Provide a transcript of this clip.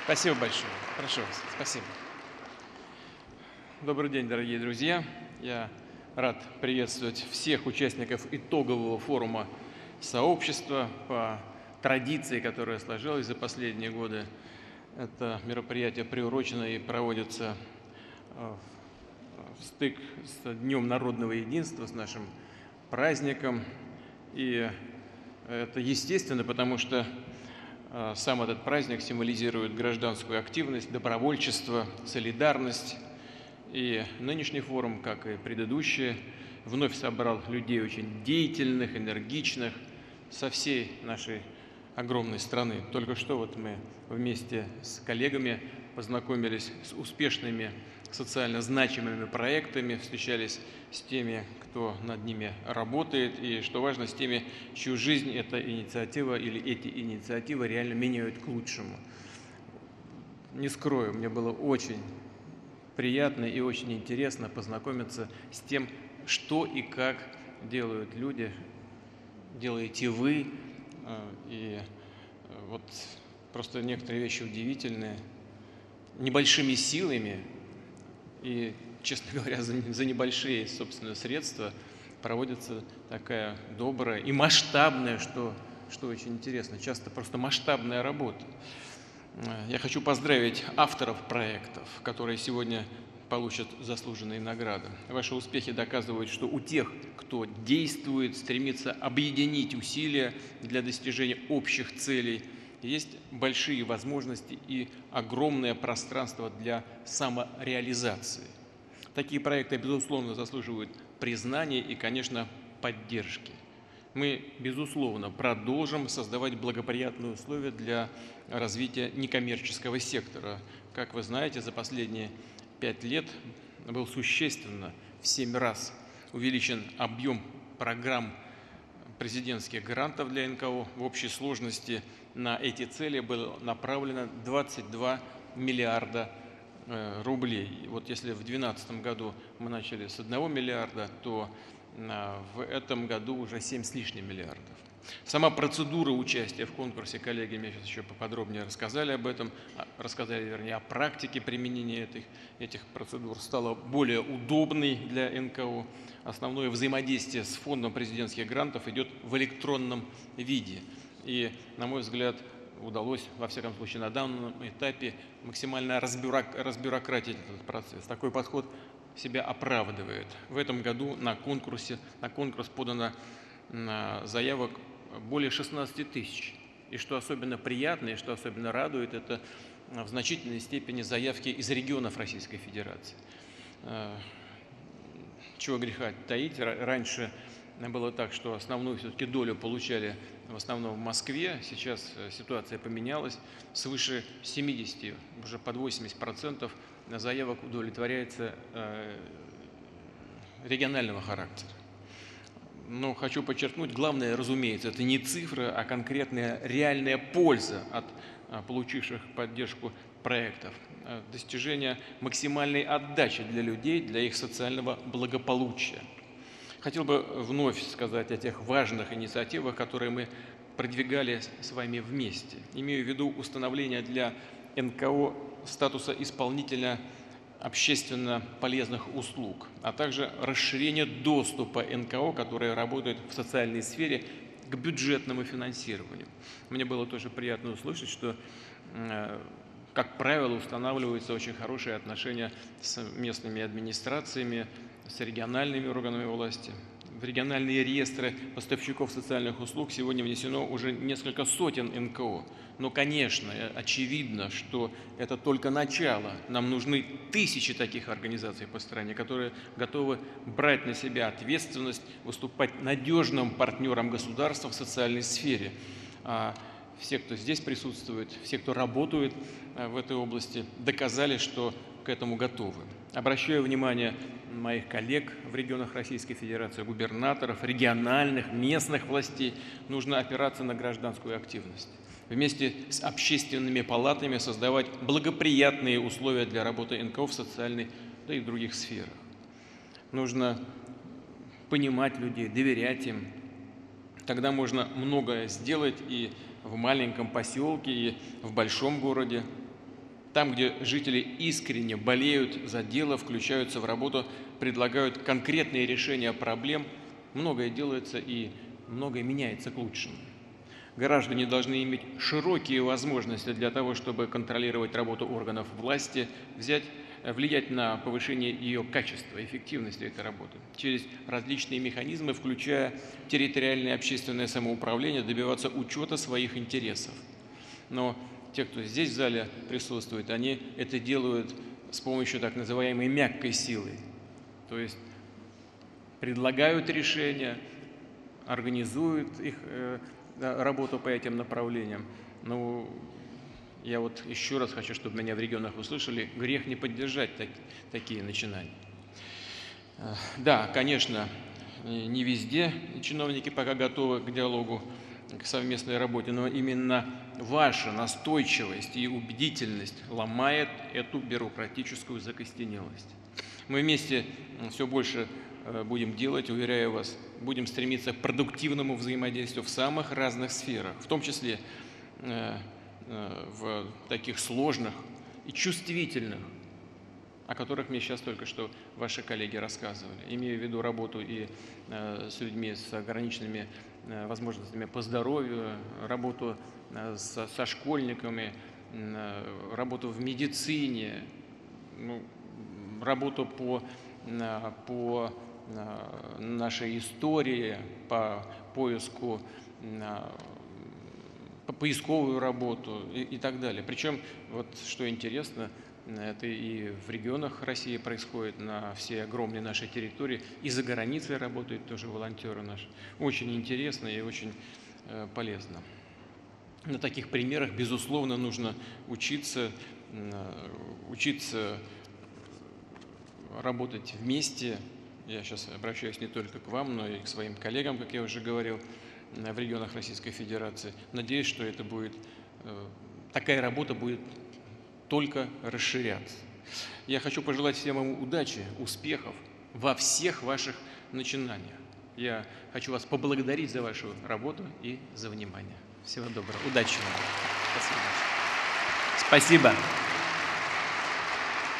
Спасибо большое. Прошу вас. Спасибо. Добрый день, дорогие друзья. Я рад приветствовать всех участников итогового форума сообщества по традиции, которая сложилась за последние годы. Это мероприятие приурочено и проводится в стык с Днем народного единства, с нашим праздником. И это естественно, потому что сам этот праздник символизирует гражданскую активность, добровольчество, солидарность. И нынешний форум, как и предыдущие, вновь собрал людей очень деятельных, энергичных со всей нашей огромной страны. Только что вот мы вместе с коллегами познакомились с успешными социально значимыми проектами, встречались с теми, кто над ними работает, и, что важно, с теми, чью жизнь эта инициатива или эти инициативы реально меняют к лучшему. Не скрою, мне было очень приятно и очень интересно познакомиться с тем, что и как делают люди, делаете вы. И вот просто некоторые вещи удивительные. Небольшими силами и, честно говоря, за небольшие, собственно, средства проводится такая добрая и масштабная, что очень интересно, часто просто масштабная работа. Я хочу поздравить авторов проектов, которые сегодня получат заслуженные награды. Ваши успехи доказывают, что у тех, кто действует, стремится объединить усилия для достижения общих целей, есть большие возможности и огромное пространство для самореализации. Такие проекты, безусловно, заслуживают признания и, конечно, поддержки. Мы, безусловно, продолжим создавать благоприятные условия для развития некоммерческого сектора. Как вы знаете, за последние 5 лет был существенно в 7 раз увеличен объем программ президентских грантов для НКО. В общей сложности на эти цели было направлено 22 миллиарда рублей. Вот если в 2012 году мы начали с 1 миллиарда, то в этом году уже 7 с лишним миллиардов. Сама процедура участия в конкурсе, коллеги мне сейчас еще поподробнее рассказали об этом, вернее, о практике применения этих процедур, стала более удобной для НКО. Основное взаимодействие с фондом президентских грантов идет в электронном виде. И, на мой взгляд, удалось, во всяком случае, на данном этапе максимально разбюрократить этот процесс. Такой подход себя оправдывает. В этом году на конкурс подано заявок более 16 тысяч. И что особенно приятно, и что особенно радует, это в значительной степени заявки из регионов Российской Федерации. Чего греха таить, раньше было так, что основную все-таки долю получали в основном в Москве. Сейчас ситуация поменялась. Свыше 70, уже под 80% заявок удовлетворяется регионального характера. Но хочу подчеркнуть, главное, разумеется, это не цифра, а конкретная реальная польза от получивших поддержку проектов, достижение максимальной отдачи для людей, для их социального благополучия. Хотел бы вновь сказать о тех важных инициативах, которые мы продвигали с вами вместе. Имею в виду установление для НКО статуса исполнителя общественно полезных услуг, а также расширение доступа НКО, которые работают в социальной сфере, к бюджетному финансированию. Мне было тоже приятно услышать, что, как правило, устанавливаются очень хорошие отношения с местными администрациями, с региональными органами власти. В региональные реестры поставщиков социальных услуг сегодня внесено уже несколько сотен НКО. Но, конечно, очевидно, что это только начало. Нам нужны тысячи таких организаций по стране, которые готовы брать на себя ответственность, выступать надежным партнером государства в социальной сфере. А все, кто здесь присутствует, все, кто работает в этой области, доказали, что к этому готовы. Обращаю внимание моих коллег в регионах Российской Федерации, губернаторов, региональных, местных властей, нужно опираться на гражданскую активность. Вместе с общественными палатами создавать благоприятные условия для работы НКО в социальной, да и в других сферах. Нужно понимать людей, доверять им. Тогда можно многое сделать и в маленьком поселке, и в большом городе. Там, где жители искренне болеют за дело, включаются в работу, предлагают конкретные решения проблем, многое делается и многое меняется к лучшему. Граждане должны иметь широкие возможности для того, чтобы контролировать работу органов власти, влиять на повышение ее качества, эффективности этой работы, через различные механизмы, включая территориальное общественное самоуправление, добиваться учета своих интересов. Но те, кто здесь в зале присутствует, они это делают с помощью так называемой мягкой силы, то есть предлагают решения, организуют их работу по этим направлениям. Ну, я вот еще раз хочу, чтобы меня в регионах услышали, грех не поддержать такие начинания. Да, конечно, не везде чиновники пока готовы к диалогу, к совместной работе, но именно ваша настойчивость и убедительность ломает эту бюрократическую закостенелость. Мы вместе все больше будем делать, уверяю вас, будем стремиться к продуктивному взаимодействию в самых разных сферах, в том числе в таких сложных и чувствительных, о которых мне сейчас только что ваши коллеги рассказывали. Имею в виду работу и с людьми с ограниченными возможностями по здоровью, работу со школьниками, работу в медицине, работу по нашей истории, по поиску, по поисковую работу и так далее. Причем, вот что интересно, это и в регионах России происходит, на всей огромной нашей территории, и за границей работают тоже волонтеры наши. Очень интересно и очень полезно. На таких примерах, безусловно, нужно учиться работать вместе. Я сейчас обращаюсь не только к вам, но и к своим коллегам, как я уже говорил, в регионах Российской Федерации. Надеюсь, что такая работа будет только расширяться. Я хочу пожелать всем вам удачи, успехов во всех ваших начинаниях. Я хочу вас поблагодарить за вашу работу и за внимание. Всего доброго. Удачи вам. Спасибо. Спасибо.